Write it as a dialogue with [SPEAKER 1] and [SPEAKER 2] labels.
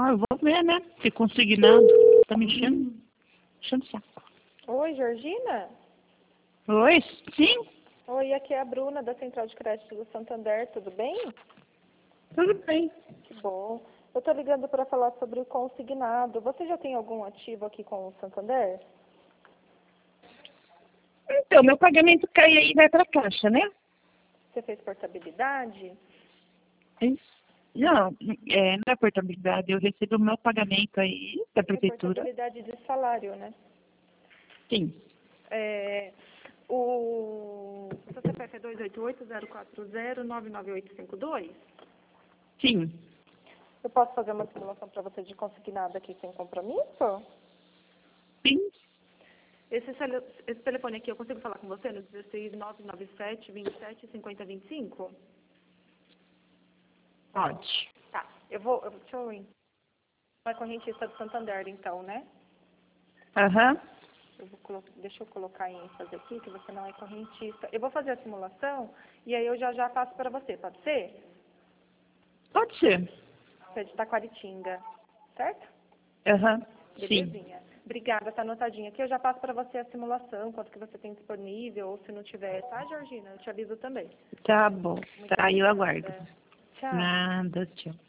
[SPEAKER 1] Ah, eu vou ver, né? Se consignado. Tá me enchendo o saco.
[SPEAKER 2] Oi, Georgina?
[SPEAKER 1] Oi? Sim?
[SPEAKER 2] Oi, aqui é a Bruna, da Central de Crédito do Santander, tudo bem?
[SPEAKER 1] Tudo bem.
[SPEAKER 2] Que bom. Eu tô ligando para falar sobre o consignado. Você já tem algum ativo aqui com o Santander?
[SPEAKER 1] Então, meu pagamento cai aí e vai pra caixa, né?
[SPEAKER 2] Você fez portabilidade?
[SPEAKER 1] Isso. Não, não é portabilidade. Eu recebo o meu pagamento aí da
[SPEAKER 2] É
[SPEAKER 1] prefeitura.
[SPEAKER 2] portabilidade de salário, né?
[SPEAKER 1] Sim.
[SPEAKER 2] É, o seu CPF é 288-040-99852?
[SPEAKER 1] Sim.
[SPEAKER 2] Eu posso fazer uma simulação para você de consignado aqui sem compromisso?
[SPEAKER 1] Sim.
[SPEAKER 2] Esse telefone aqui, eu consigo falar com você no 16997-275025?
[SPEAKER 1] Pode.
[SPEAKER 2] Tá, deixa eu ir. É correntista do Santander, então, né?
[SPEAKER 1] Aham.
[SPEAKER 2] Deixa eu colocar em ênfase aqui, que você não é correntista. Eu vou fazer a simulação e aí eu já passo para você, pode ser?
[SPEAKER 1] Pode ser.
[SPEAKER 2] Você é de Taquaritinga, certo?
[SPEAKER 1] Aham. Sim.
[SPEAKER 2] Belezinha. Obrigada, tá anotadinha aqui. Eu já passo para você a simulação, quanto que você tem disponível, ou se não tiver, tá, Georgina? Eu te aviso também.
[SPEAKER 1] Tá bom.
[SPEAKER 2] Muito
[SPEAKER 1] Tá, eu aguardo.
[SPEAKER 2] obrigada. Tchau.
[SPEAKER 1] Nada, tchau.